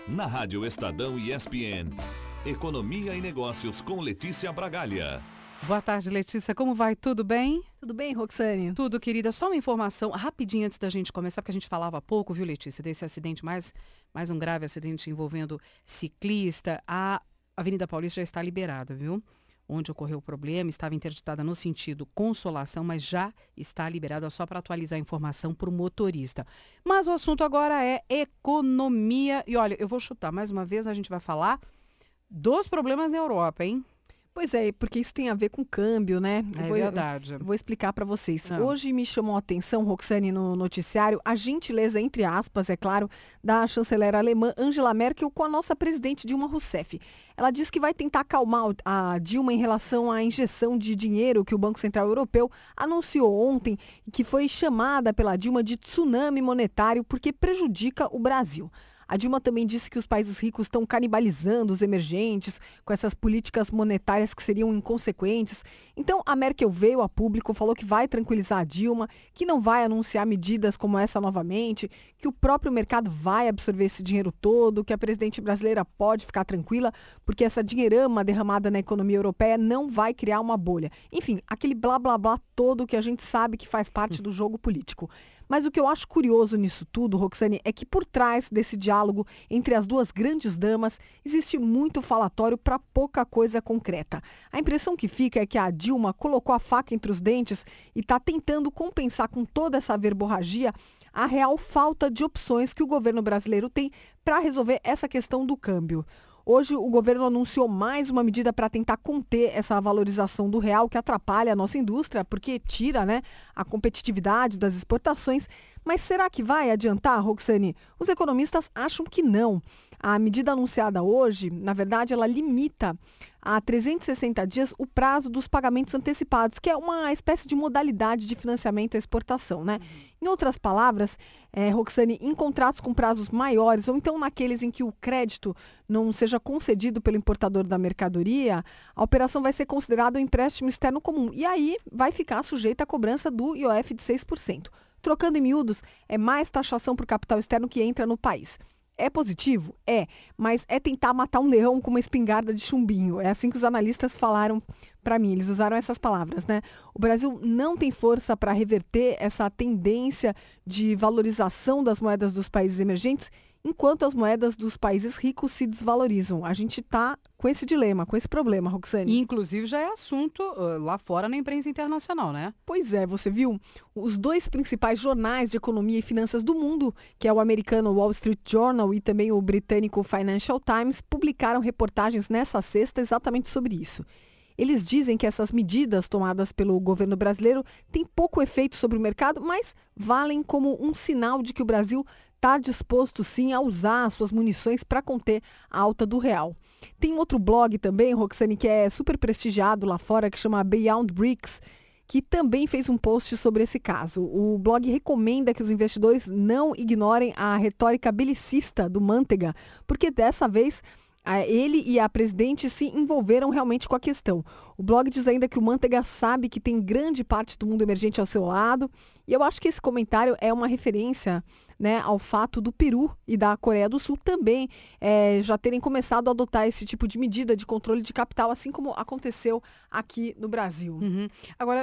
Na Rádio Estadão e ESPN. Economia e Negócios com Letícia Bragalha. Boa tarde, Letícia. Como vai? Tudo bem? Tudo bem, Roxane? Tudo, querida. Só uma informação rapidinho antes da gente começar, porque a gente falava há pouco, viu, Letícia, desse acidente, mais um grave acidente envolvendo ciclista. A Avenida Paulista já está liberada, viu? Onde ocorreu o problema, estava interditada no sentido Consolação, mas já está liberada, só para atualizar a informação para o motorista. Mas o assunto agora é economia. E olha, eu vou chutar mais uma vez, a gente vai falar dos problemas na Europa, hein? Pois é, porque isso tem a ver com câmbio, né? Verdade. Vou explicar para vocês. Hoje me chamou a atenção, Roxane, no noticiário, a gentileza, entre aspas, é claro, da chanceler alemã Angela Merkel com a nossa presidente Dilma Rousseff. Ela diz que vai tentar acalmar a Dilma em relação à injeção de dinheiro que o Banco Central Europeu anunciou ontem e que foi chamada pela Dilma de tsunami monetário porque prejudica o Brasil. A Dilma também disse que os países ricos estão canibalizando os emergentes com essas políticas monetárias que seriam inconsequentes. Então, a Merkel veio a público, falou que vai tranquilizar a Dilma, que não vai anunciar medidas como essa novamente, que o próprio mercado vai absorver esse dinheiro todo, que a presidente brasileira pode ficar tranquila, porque essa dinheirama derramada na economia europeia não vai criar uma bolha. Enfim, aquele blá blá blá todo que a gente sabe que faz parte do jogo político. Mas o que eu acho curioso nisso tudo, Roxane, é que por trás desse diálogo entre as duas grandes damas existe muito falatório para pouca coisa concreta. A impressão que fica é que a Dilma colocou a faca entre os dentes e está tentando compensar com toda essa verborragia a real falta de opções que o governo brasileiro tem para resolver essa questão do câmbio. Hoje, o governo anunciou mais uma medida para tentar conter essa valorização do real que atrapalha a nossa indústria, porque tira, a competitividade das exportações. Mas será que vai adiantar, Roxane? Os economistas acham que não. A medida anunciada hoje, na verdade, ela limita a 360 dias o prazo dos pagamentos antecipados, que é uma espécie de modalidade de financiamento à exportação, Em outras palavras, Roxane, em contratos com prazos maiores, ou então naqueles em que o crédito não seja concedido pelo importador da mercadoria, a operação vai ser considerada um empréstimo externo comum e aí vai ficar sujeita à cobrança do IOF de 6%. Trocando em miúdos, é mais taxação para o capital externo que entra no país. É positivo? É, mas é tentar matar um leão com uma espingarda de chumbinho. É assim que os analistas falaram para mim, eles usaram essas palavras, O Brasil não tem força para reverter essa tendência de valorização das moedas dos países emergentes, enquanto as moedas dos países ricos se desvalorizam. A gente está com esse dilema, com esse problema, Roxane. E, inclusive, já é assunto lá fora na imprensa internacional, Pois é, você viu? Os dois principais jornais de economia e finanças do mundo, que é o americano Wall Street Journal e também o britânico Financial Times, publicaram reportagens nessa sexta exatamente sobre isso. Eles dizem que essas medidas tomadas pelo governo brasileiro têm pouco efeito sobre o mercado, mas valem como um sinal de que o Brasil está disposto, sim, a usar suas munições para conter a alta do real. Tem outro blog também, Roxane, que é super prestigiado lá fora, que chama Beyond Bricks, que também fez um post sobre esse caso. O blog recomenda que os investidores não ignorem a retórica belicista do Manteiga, porque dessa vez ele e a presidente se envolveram realmente com a questão. O blog diz ainda que o Manteiga sabe que tem grande parte do mundo emergente ao seu lado. E eu acho que esse comentário é uma referência ao fato do Peru e da Coreia do Sul também já terem começado a adotar esse tipo de medida de controle de capital, assim como aconteceu aqui no Brasil. Agora,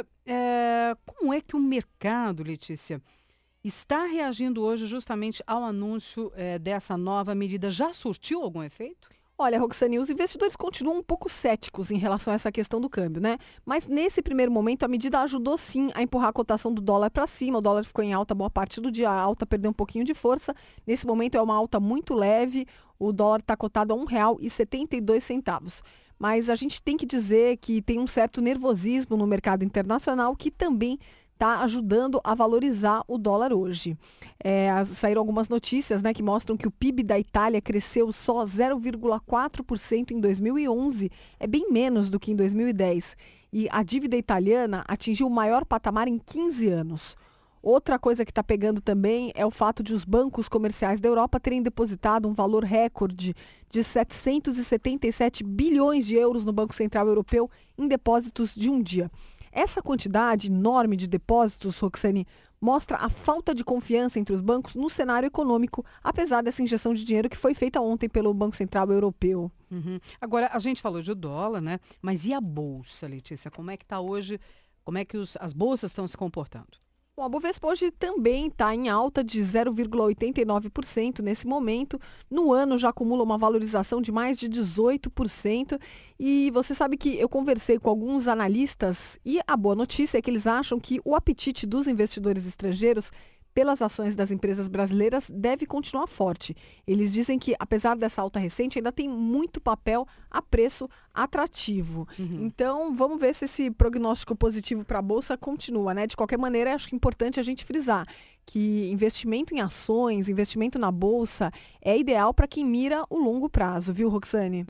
como é que o mercado, Letícia, está reagindo hoje justamente ao anúncio dessa nova medida? Já surtiu algum efeito? Olha, Roxane, os investidores continuam um pouco céticos em relação a essa questão do câmbio, Mas nesse primeiro momento a medida ajudou sim a empurrar a cotação do dólar para cima. O dólar ficou em alta boa parte do dia, a alta perdeu um pouquinho de força. Nesse momento é uma alta muito leve, o dólar está cotado a R$ 1,72. Mas a gente tem que dizer que tem um certo nervosismo no mercado internacional que também está ajudando a valorizar o dólar hoje. Saíram algumas notícias que mostram que o PIB da Itália cresceu só 0,4% em 2011, é bem menos do que em 2010. E a dívida italiana atingiu o maior patamar em 15 anos. Outra coisa que está pegando também é o fato de os bancos comerciais da Europa terem depositado um valor recorde de 777 bilhões de euros no Banco Central Europeu em depósitos de um dia. Essa quantidade enorme de depósitos, Roxane, mostra a falta de confiança entre os bancos no cenário econômico, apesar dessa injeção de dinheiro que foi feita ontem pelo Banco Central Europeu. Agora, a gente falou de dólar, né? Mas e a Bolsa, Letícia? Como é que está hoje? Como é que as bolsas estão se comportando? Bom, a Bovespa hoje também está em alta de 0,89% nesse momento. No ano já acumula uma valorização de mais de 18%. E você sabe que eu conversei com alguns analistas e a boa notícia é que eles acham que o apetite dos investidores estrangeiros pelas ações das empresas brasileiras deve continuar forte. Eles dizem que, apesar dessa alta recente, ainda tem muito papel a preço atrativo. Então, vamos ver se esse prognóstico positivo para a Bolsa continua, né? De qualquer maneira, acho que é importante a gente frisar que investimento em ações, investimento na Bolsa é ideal para quem mira o longo prazo, viu, Roxane?